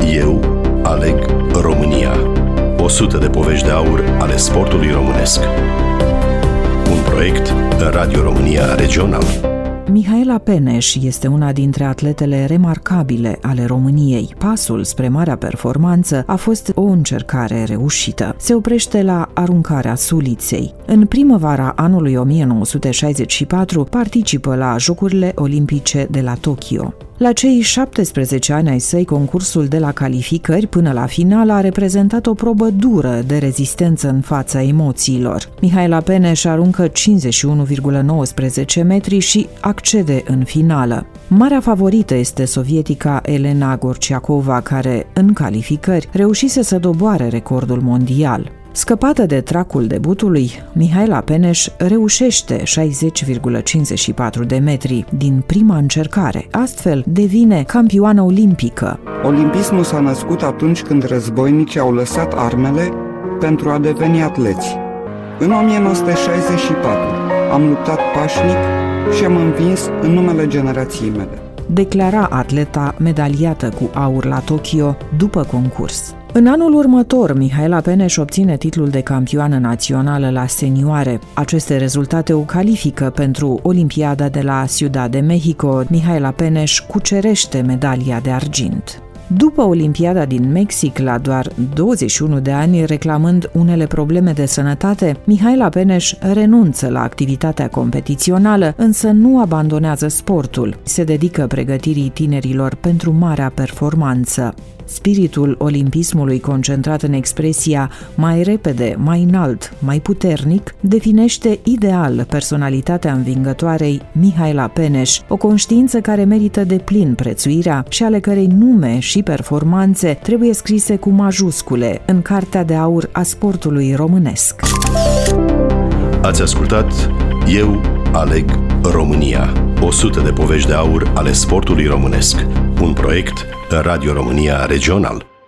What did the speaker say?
Eu aleg România. 100 de povești de aur ale sportului românesc. Un proiect Radio România Regional. Mihaela Peneș este una dintre atletele remarcabile ale României. Pasul spre marea performanță a fost o încercare reușită. Se oprește la aruncarea suliței. În primăvara anului 1964 participă la Jocurile Olimpice de la Tokyo. La cei 17 ani ai săi, concursul de la calificări până la final a reprezentat o probă dură de rezistență în fața emoțiilor. Mihaela Peneș aruncă 51,19 metri și accede în finală. Marea favorită este sovietica Elena Gorciakova, care, în calificări, reușise să doboare recordul mondial. Scăpată de tracul debutului, Mihaela Peneș reușește 60,54 de metri din prima încercare. Astfel, devine campioană olimpică. Olimpismul s-a născut atunci când războinicii au lăsat armele pentru a deveni atleți. În 1964 am luptat pașnic și am învins în numele generației mele, declara atleta medaliată cu aur la Tokyo după concurs. În anul următor, Mihaela Peneș obține titlul de campioană națională la senioare. Aceste rezultate o califică pentru Olimpiada de la Ciudad de Mexico. Mihaela Peneș cucerește medalia de argint. După Olimpiada din Mexic, la doar 21 de ani, reclamând unele probleme de sănătate, Mihaela Peneș renunță la activitatea competițională, însă nu abandonează sportul. Se dedică pregătirii tinerilor pentru marea performanță. Spiritul olimpismului, concentrat în expresia mai repede, mai înalt, mai puternic, definește ideal personalitatea învingătoarei Mihaela Peneș, o conștiință care merită deplin prețuirea și ale cărei nume și performanțe trebuie scrise cu majuscule în Cartea de Aur a sportului românesc. Ați ascultat Eu aleg România. 100 de povești de aur ale sportului românesc. Un proiect Radio România Regional.